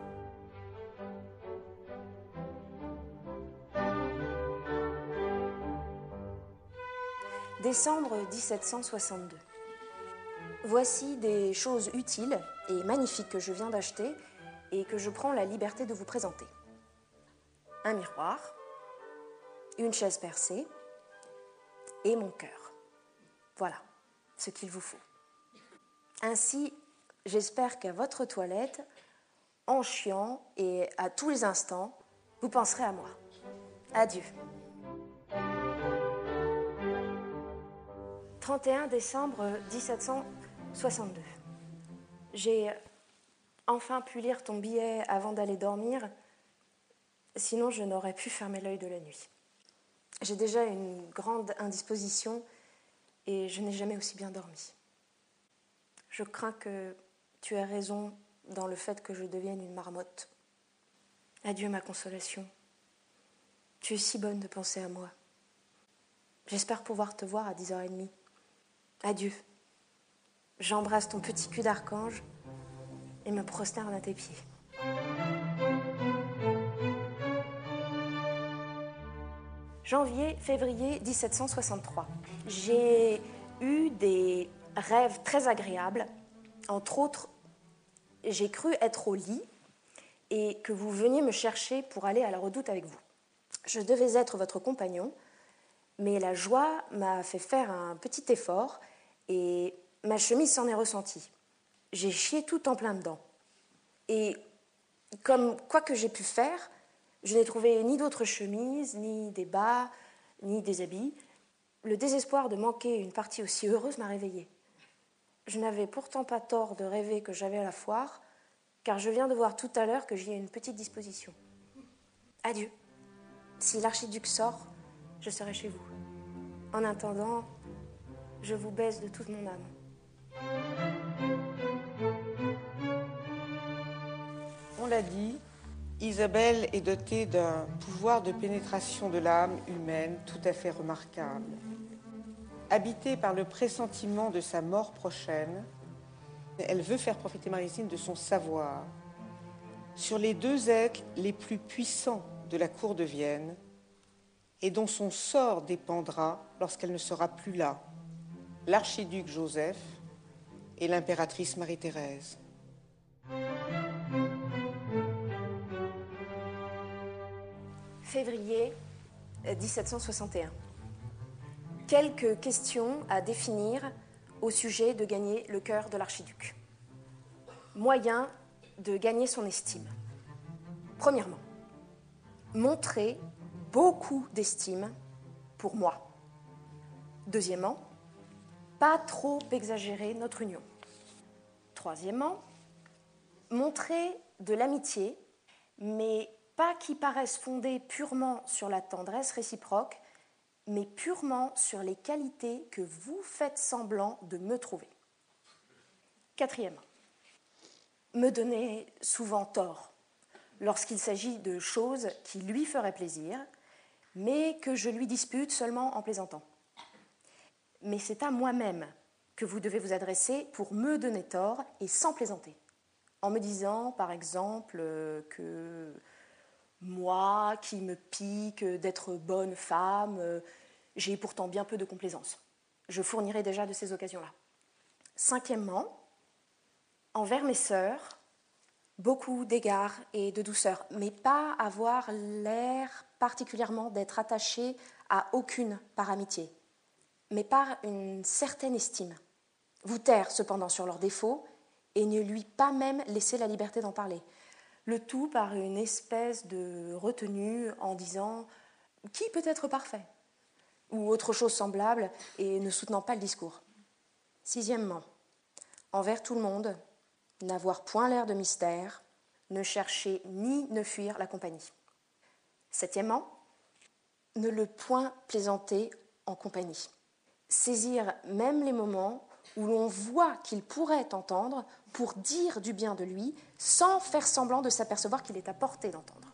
Décembre 1762. Voici des choses utiles et magnifiques que je viens d'acheter et que je prends la liberté de vous présenter. Un miroir, une chaise percée et mon cœur. Voilà ce qu'il vous faut. Ainsi, j'espère qu'à votre toilette, en chiant et à tous les instants, vous penserez à moi. Adieu. 31 décembre 1762. J'ai enfin pu lire ton billet avant d'aller dormir, sinon je n'aurais pu fermer l'œil de la nuit. J'ai déjà une grande indisposition et je n'ai jamais aussi bien dormi. Je crains que tu aies raison dans le fait que je devienne une marmotte. Adieu ma consolation. Tu es si bonne de penser à moi. J'espère pouvoir te voir à 10h30. Adieu. J'embrasse ton petit cul d'archange et me prosterne à tes pieds. Janvier, février 1763. J'ai eu des rêves très agréables. Entre autres, j'ai cru être au lit et que vous veniez me chercher pour aller à la Redoute avec vous. Je devais être votre compagnon, mais la joie m'a fait faire un petit effort et ma chemise s'en est ressentie. J'ai chié tout en plein dedans. Et comme quoi que j'ai pu faire, je n'ai trouvé ni d'autres chemises, ni des bas, ni des habits. Le désespoir de manquer une partie aussi heureuse m'a réveillée. Je n'avais pourtant pas tort de rêver que j'avais à la foire, car je viens de voir tout à l'heure que j'y ai une petite disposition. Adieu. Si l'archiduc sort, je serai chez vous. En attendant, je vous baise de toute mon âme. On l'a dit, Isabelle est dotée d'un pouvoir de pénétration de l'âme humaine tout à fait remarquable. Habitée par le pressentiment de sa mort prochaine, elle veut faire profiter Marie-Christine de son savoir sur les deux êtres les plus puissants de la cour de Vienne et dont son sort dépendra lorsqu'elle ne sera plus là, l'archiduc Joseph et l'impératrice Marie-Thérèse. Février 1761. Quelques questions à définir au sujet de gagner le cœur de l'archiduc. Moyen de gagner son estime. Premièrement, montrer beaucoup d'estime pour moi. Deuxièmement, pas trop exagérer notre union. Troisièmement, montrer de l'amitié, mais pas qui paraisse fondée purement sur la tendresse réciproque, mais purement sur les qualités que vous faites semblant de me trouver. Quatrièmement, me donner souvent tort lorsqu'il s'agit de choses qui lui feraient plaisir, mais que je lui dispute seulement en plaisantant. Mais c'est à moi-même que vous devez vous adresser pour me donner tort et sans plaisanter. En me disant, par exemple, que moi, qui me pique d'être bonne femme, j'ai pourtant bien peu de complaisance. Je fournirai déjà de ces occasions-là. Cinquièmement, envers mes sœurs, beaucoup d'égards et de douceur, mais pas avoir l'air particulièrement d'être attaché à aucune par amitié, mais par une certaine estime. Vous taire cependant sur leurs défauts et ne lui pas même laisser la liberté d'en parler. Le tout par une espèce de retenue en disant « qui peut être parfait ?» ou autre chose semblable et ne soutenant pas le discours. Sixièmement, envers tout le monde, n'avoir point l'air de mystère, ne chercher ni ne fuir la compagnie. Septièmement, ne le point plaisanter en compagnie. Saisir même les moments où l'on voit qu'il pourrait entendre pour dire du bien de lui sans faire semblant de s'apercevoir qu'il est à portée d'entendre.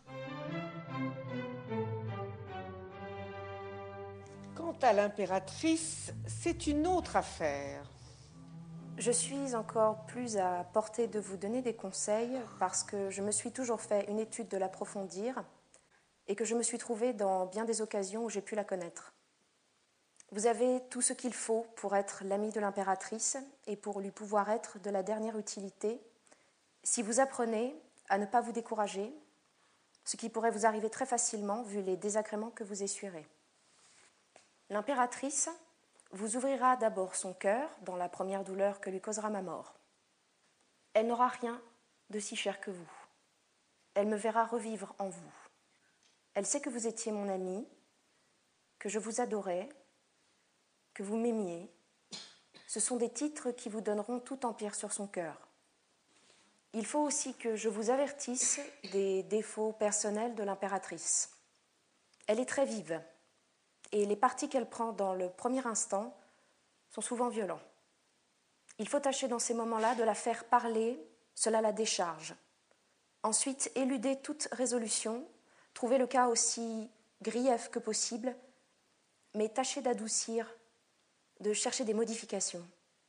Quant à l'impératrice, c'est une autre affaire. Je suis encore plus à portée de vous donner des conseils parce que je me suis toujours fait une étude de l'approfondir et que je me suis trouvée dans bien des occasions où j'ai pu la connaître. Vous avez tout ce qu'il faut pour être l'ami de l'impératrice et pour lui pouvoir être de la dernière utilité si vous apprenez à ne pas vous décourager, ce qui pourrait vous arriver très facilement vu les désagréments que vous essuierez. L'impératrice vous ouvrira d'abord son cœur dans la première douleur que lui causera ma mort. Elle n'aura rien de si cher que vous. Elle me verra revivre en vous. Elle sait que vous étiez mon ami, que je vous adorais, que vous m'aimiez. Ce sont des titres qui vous donneront tout empire sur son cœur. Il faut aussi que je vous avertisse des défauts personnels de l'impératrice. Elle est très vive et les partis qu'elle prend dans le premier instant sont souvent violents. Il faut tâcher dans ces moments-là de la faire parler, cela la décharge. Ensuite, éluder toute résolution, trouver le cas aussi grief que possible, mais tâcher d'adoucir, de chercher des modifications.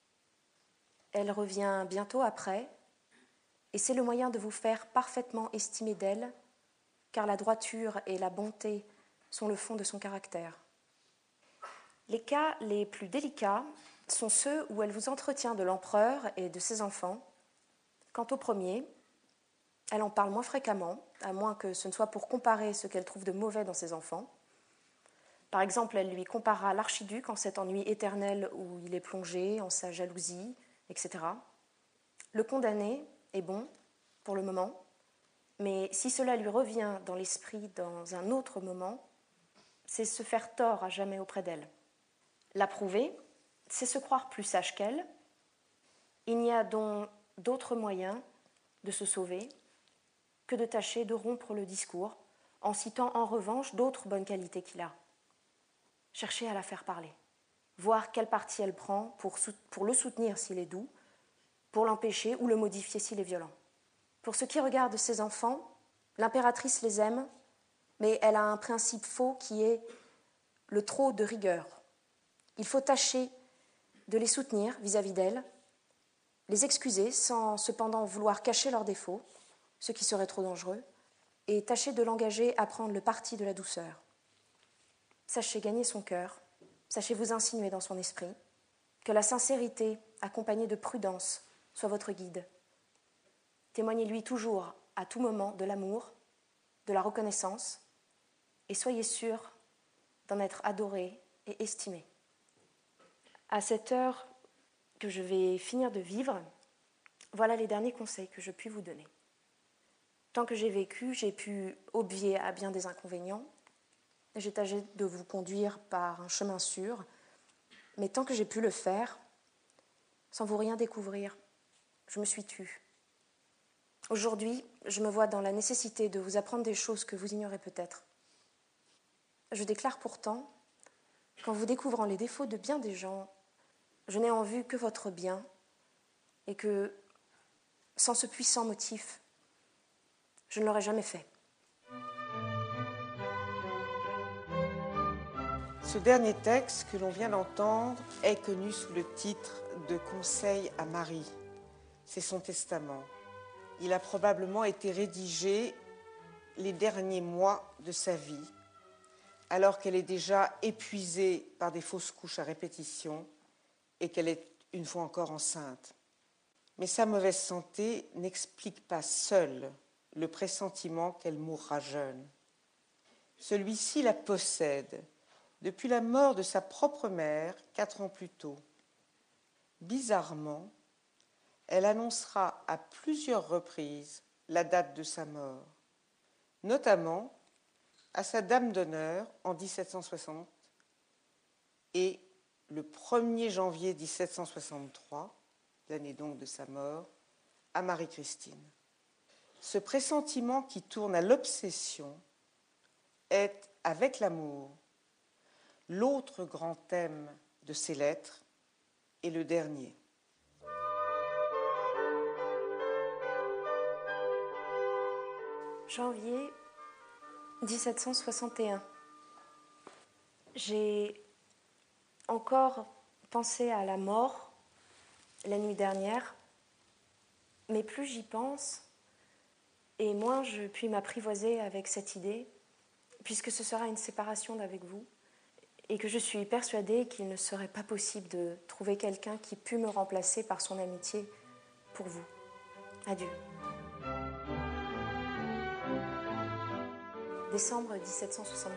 Elle revient bientôt après, et c'est le moyen de vous faire parfaitement estimer d'elle, car la droiture et la bonté sont le fond de son caractère. Les cas les plus délicats sont ceux où elle vous entretient de l'empereur et de ses enfants. Quant au premier, elle en parle moins fréquemment, à moins que ce ne soit pour comparer ce qu'elle trouve de mauvais dans ses enfants. Par exemple, elle lui comparera l'archiduc en cet ennui éternel où il est plongé, en sa jalousie, etc. Le condamné est bon, pour le moment, mais si cela lui revient dans l'esprit dans un autre moment, c'est se faire tort à jamais auprès d'elle. L'approuver, c'est se croire plus sage qu'elle. Il n'y a donc d'autre moyen de se sauver que de tâcher de rompre le discours en citant en revanche d'autres bonnes qualités qu'il a. Cherchez à la faire parler, voir quel parti elle prend pour le soutenir s'il est doux, pour l'empêcher ou le modifier s'il est violent. Pour ce qui regarde ses enfants, l'impératrice les aime, mais elle a un principe faux qui est le trop de rigueur. Il faut tâcher de les soutenir vis-à-vis d'elle, les excuser sans cependant vouloir cacher leurs défauts, ce qui serait trop dangereux, et tâcher de l'engager à prendre le parti de la douceur. Sachez gagner son cœur, sachez vous insinuer dans son esprit, que la sincérité accompagnée de prudence soit votre guide. Témoignez-lui toujours, à tout moment, de l'amour, de la reconnaissance, et soyez sûr d'en être adoré et estimé. À cette heure que je vais finir de vivre, voilà les derniers conseils que je puis vous donner. Tant que j'ai vécu, j'ai pu obvier à bien des inconvénients. J'ai tâché de vous conduire par un chemin sûr, mais tant que j'ai pu le faire, sans vous rien découvrir, je me suis tue. Aujourd'hui, je me vois dans la nécessité de vous apprendre des choses que vous ignorez peut-être. Je déclare pourtant qu'en vous découvrant les défauts de bien des gens, je n'ai en vue que votre bien et que, sans ce puissant motif, je ne l'aurais jamais fait. Ce dernier texte que l'on vient d'entendre est connu sous le titre de Conseil à Marie. C'est son testament. Il a probablement été rédigé les derniers mois de sa vie, alors qu'elle est déjà épuisée par des fausses couches à répétition et qu'elle est une fois encore enceinte. Mais sa mauvaise santé n'explique pas seule le pressentiment qu'elle mourra jeune. Celui-ci la possède depuis la mort de sa propre mère 4 ans plus tôt. Bizarrement, elle annoncera à plusieurs reprises la date de sa mort, notamment à sa dame d'honneur en 1760 et le 1er janvier 1763, l'année donc de sa mort, à Marie-Christine. Ce pressentiment qui tourne à l'obsession est, avec l'amour, l'autre grand thème de ses lettres et le dernier. Janvier 1761. J'ai encore pensé à la mort la nuit dernière, mais plus j'y pense, et moins je puis m'apprivoiser avec cette idée, puisque ce sera une séparation d'avec vous, et que je suis persuadée qu'il ne serait pas possible de trouver quelqu'un qui pût me remplacer par son amitié pour vous. Adieu. Décembre 1762.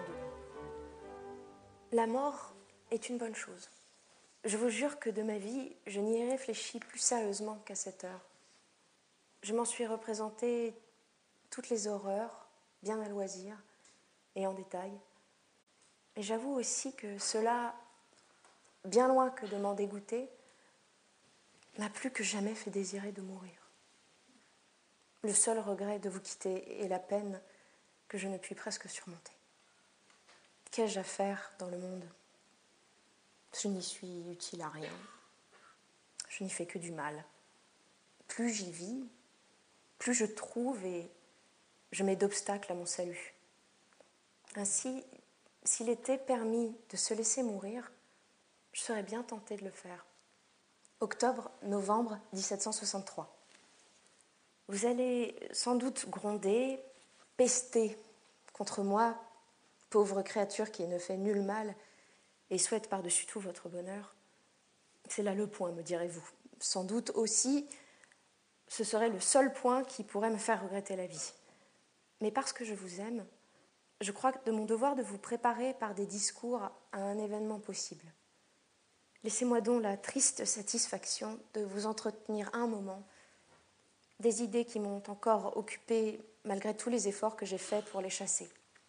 La mort est une bonne chose. Je vous jure que de ma vie, je n'y ai réfléchi plus sérieusement qu'à cette heure. Je m'en suis représenté toutes les horreurs, bien à loisir et en détail. Et j'avoue aussi que cela, bien loin que de m'en dégoûter, m'a plus que jamais fait désirer de mourir. le seul regret de vous quitter est la peine que je ne puis presque surmonter. Qu'ai-je à faire dans le monde ? Je n'y suis utile à rien. Je n'y fais que du mal. Plus j'y vis, plus je trouve et je mets d'obstacles à mon salut. Ainsi, s'il était permis de se laisser mourir, je serais bien tentée de le faire. Octobre-novembre 1763. Vous allez sans doute gronder, pester contre moi, pauvre créature qui ne fait nul mal et souhaite par-dessus tout votre bonheur. C'est là le point, me direz-vous. Sans doute aussi, ce serait le seul point qui pourrait me faire regretter la vie. Mais parce que je vous aime, je crois de mon devoir de vous préparer par des discours à un événement possible. Laissez-moi donc la triste satisfaction de vous entretenir un moment des idées qui m'ont encore occupée malgré tous les efforts que j'ai faits pour les chasser.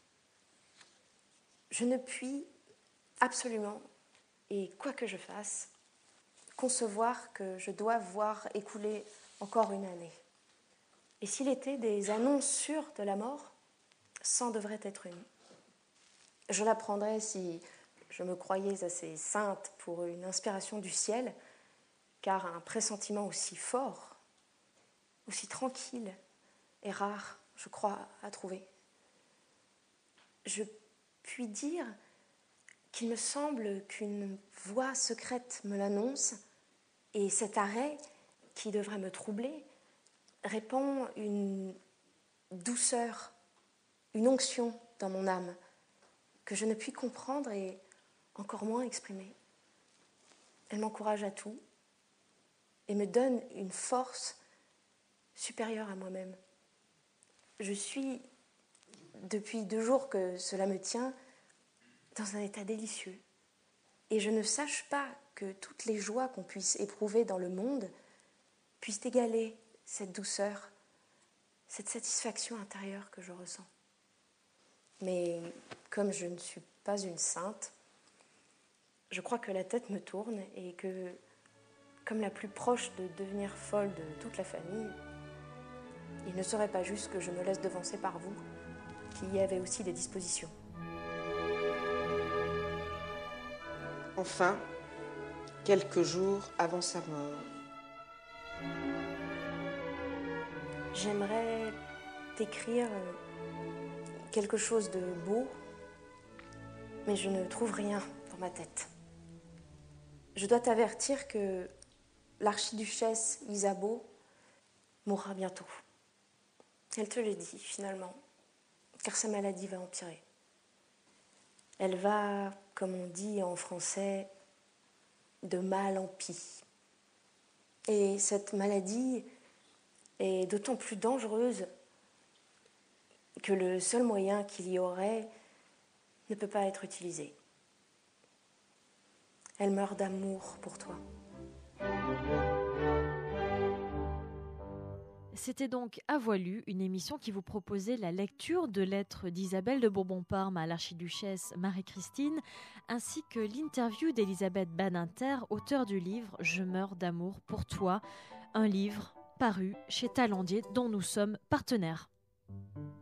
Je ne puis absolument, et quoi que je fasse, concevoir que je doive voir écouler encore une année. Et s'il était des annonces sûres de la mort, c'en devrait être une. Je l'apprendrais si je me croyais assez sainte pour une inspiration du ciel, car un pressentiment aussi fort, aussi tranquille est rare, je crois, à trouver. Je puis dire qu'il me semble qu'une voix secrète me l'annonce, et cet arrêt, qui devrait me troubler, répand une douceur, une onction dans mon âme, que je ne puis comprendre et encore moins exprimer. Elle m'encourage à tout et me donne une force supérieure à moi-même. Je suis, depuis 2 jours que cela me tient, dans un état délicieux. Et je ne sache pas que toutes les joies qu'on puisse éprouver dans le monde puissent égaler cette douceur, cette satisfaction intérieure que je ressens. Mais comme je ne suis pas une sainte, je crois que la tête me tourne et que, comme la plus proche de devenir folle de toute la famille, il ne serait pas juste que je me laisse devancer par vous, qui y avez aussi des dispositions. Enfin, quelques jours avant sa mort. J'aimerais t'écrire quelque chose de beau, mais je ne trouve rien dans ma tête. Je dois t'avertir que l'archiduchesse Isabeau mourra bientôt. Elle te le dit finalement, car sa maladie va empirer. Elle va, comme on dit en français, de mal en pis. Et cette maladie est d'autant plus dangereuse que le seul moyen qu'il y aurait ne peut pas être utilisé. Elle meurt d'amour pour toi. C'était donc À Voix lue, une émission qui vous proposait la lecture de lettres d'Isabelle de Bourbon-Parme à l'archiduchesse Marie-Christine, ainsi que l'interview d'Elisabeth Badinter, auteure du livre « Je meurs d'amour pour toi », un livre paru chez Talandier dont nous sommes partenaires.